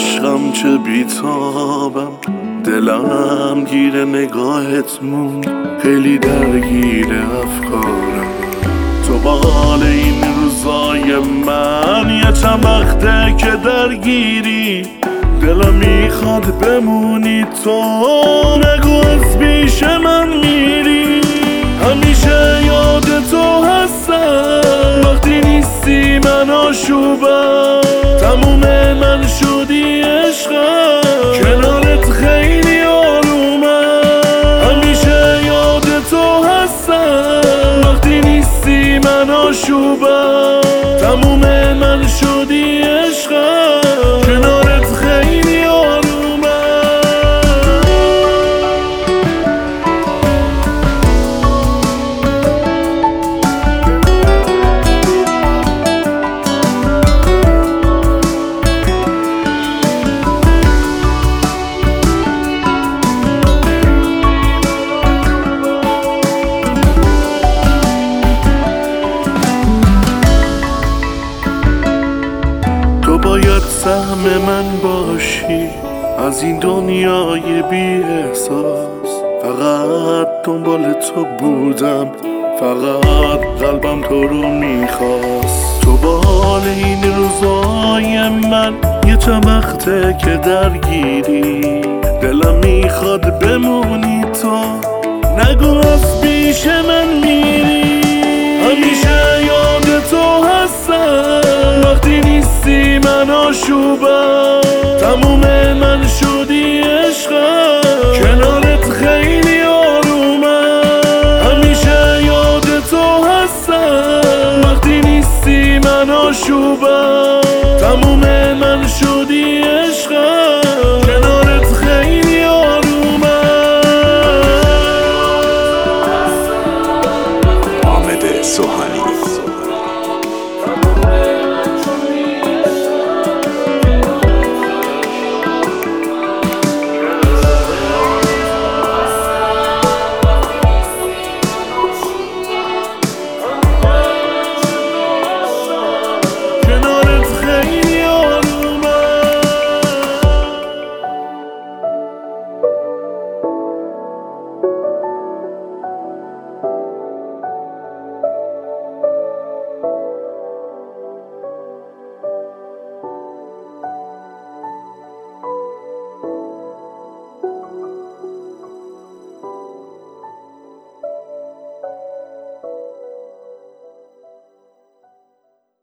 عشقم چه بیتابم، دلم گیر نگاهت موند، خیلی درگیر افکارم. تو بال این روزای من یه چند وقته که درگیری، دلم میخواد بمونی تو، نگو از پیش من میری. همیشه یاد تو هستم، وقتی نیستی من آشوبم، تموم من شدی عشقم، کنارت خیلی آرومم. همیشه یاد تو هستم، وقتی نیستی من آشوبم، تموم من شدی عشقم، کنارت خیلی آرومم. باید سهم من باشی از این دنیای بی احساس، فقط دنبال تو بودم، فقط قلبم تو رو میخواست. تو بال این روزای من یه چند وقته که درگیری، دلم میخواد بمونی تو، نگو از پیش من میری. همیشه یاد تو هستم، وقتی نیستی من آشوبم،